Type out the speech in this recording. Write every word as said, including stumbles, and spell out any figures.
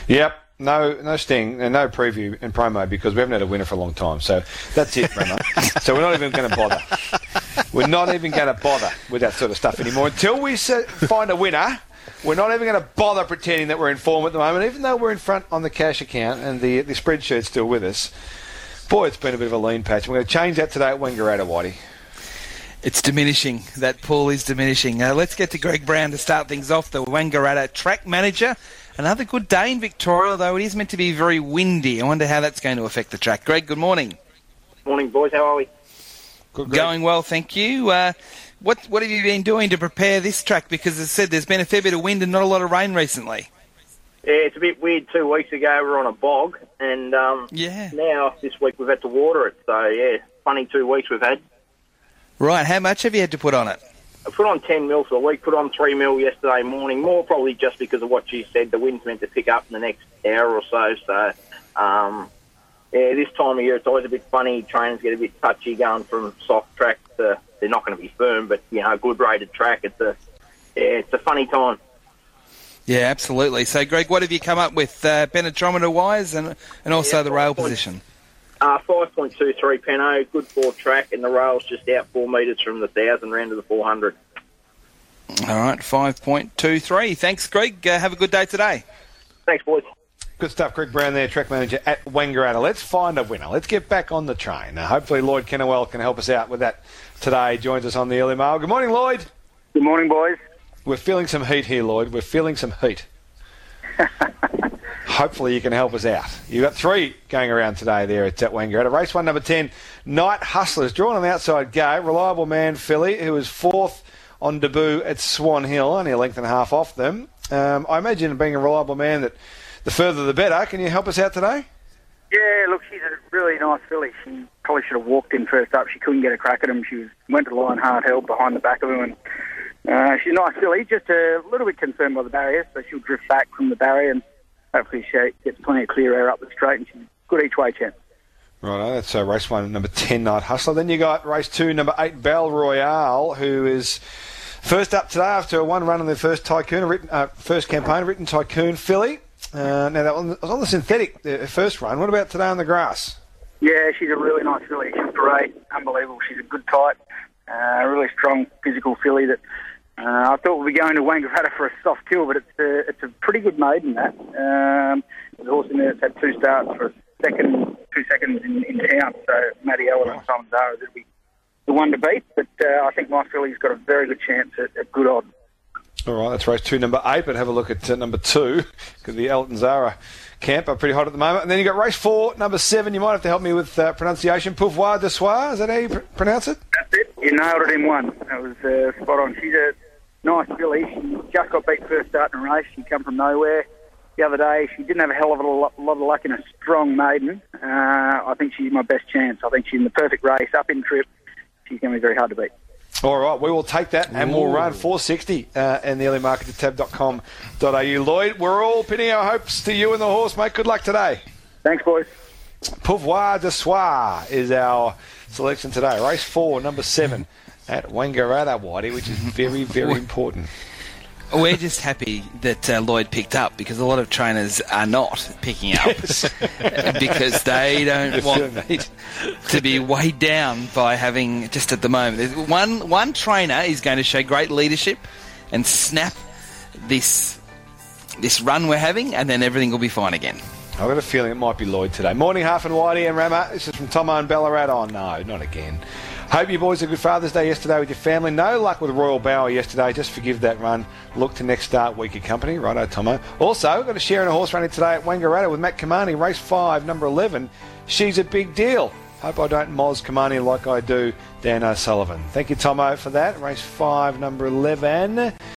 Yep. No, no sting and no preview and promo because we haven't had a winner for a long time. So that's it, Remo. So we're not even going to bother. We're not even going to bother with that sort of stuff anymore until we find a winner. We're not even going to bother pretending that we're in form at the moment, even though we're in front on the cash account and the the spreadshirt's still with us. Boy, it's been a bit of a lean patch. We're going to change that today at Wangaratta, Whitey. It's diminishing. That pool is diminishing. Uh, let's get to Greg Brown to start things off, the Wangaratta track manager. Another good day in Victoria, though it is meant to be very windy. I wonder how that's going to affect the track. Greg, good morning. Morning, boys. How are we? Good, Greg. Going well, thank you. Uh, what what have you been doing to prepare this track? Because as I said, there's been a fair bit of wind and not a lot of rain recently. Yeah, it's a bit weird. Two weeks ago we were on a bog, and um, yeah. now this week we've had to water it. So, yeah, funny two weeks we've had. Right, how much have you had to put on it? I put on ten mil for the week, put on three mil yesterday morning, more probably just because of what you said. The wind's meant to pick up in the next hour or so. So, um, yeah, this time of year it's always a bit funny. Trainers get a bit touchy going from soft track to, they're not going to be firm, but, you know, a good rated track. It's a, yeah, it's a funny time. Yeah, absolutely. So, Greg, what have you come up with uh, penetrometer-wise and, and also yeah, the rail point, position? Uh, five point two three peno, good four track, and the rail's just out four metres from the one thousand round to the four hundred. All right, five point two three. Thanks, Greg. Uh, have a good day today. Thanks, boys. Good stuff, Greg Brown there, track manager at Wangaratta. Let's find a winner. Let's get back on the train. Now, hopefully Lloyd Kennewell can help us out with that today. Joins us on the early mail. Good morning, Lloyd. Good morning, boys. We're feeling some heat here, Lloyd. We're feeling some heat. Hopefully you can help us out. You've got three going around today there at Wangaratta. Race one, number ten, Night Hustlers. Drawn on the outside gate. Reliable man, filly, who was fourth on debut at Swan Hill, only a length and a half off them. Um, I imagine being a reliable man that the further the better. Can you help us out today? Yeah, look, she's a really nice filly. She probably should have walked in first up. She couldn't get a crack at him. She was, went to the line hard held behind the back of him. And uh, she's a nice filly, just a little bit concerned by the barrier, so she'll drift back from the barrier and hopefully she gets plenty of clear air up the straight and she's good each way chance. Righto, that's uh, race one, number ten, Night Hustler. Then you got race two, number eight, Belle Royale, who is first up today after a one run on their first Tycoon, a written, uh, first campaign, written Tycoon filly. Uh, now, that was on the synthetic, the first run. What about today on the grass? Yeah, she's a really nice filly. She's great, unbelievable. She's a good type, uh, really strong physical filly that uh, I thought we'd be going to Wangaratta for a soft kill, but it's a, it's a pretty good maiden, that. Um, there's a horse in there that's had two starts for a second, two seconds in, in town, so Matty Ellen and Simon Zara will be the one to beat, but uh, I think my filly's got a very good chance at, at good odds. All right, that's race two, number eight, but have a look at uh, number two, because the Elton Zara camp are pretty hot at the moment. And then you got race four, number seven. You might have to help me with uh, pronunciation. Pouvoir de Soir, is that how you pr- pronounce it? That's it. You nailed it in one. That was uh, spot on. She's a nice filly. She just got beat first start in a race. She come from nowhere. The other day, she didn't have a hell of a lot, lot of luck in a strong maiden. Uh, I think she's my best chance. I think she's in the perfect race, up in trip. She's going to be very hard to beat. All right, we will take that and we'll run four sixty uh, in the early market at tab dot com dot a u. Lloyd, we're all pinning our hopes to you and the horse, mate. Good luck today. Thanks, boys. Pouvoir de Soir is our selection today. Race four, number seven at Wangaratta, Whitey, which is very, very important. We're just happy that uh, Lloyd picked up because a lot of trainers are not picking up Yes. because they don't want to be weighed down by having, just at the moment, there's one one trainer is going to show great leadership and snap this this run we're having, and then everything will be fine again. I've got a feeling it might be Lloyd today. Morning, Half and Whitey and Rama. This is from Tomo and Ballarat. Oh, no, not again. Hope you boys had a good Father's Day yesterday with your family. No luck with Royal Bower yesterday. Just forgive that run. Look to next start week of company. Righto, Tomo. Also, we've got a share in a horse running today at Wangaratta with Matt Kamani, race five, number eleven. She's a big deal. Hope I don't moz Kamani like I do Dan O'Sullivan. Thank you, Tomo, for that. Race five, number eleven.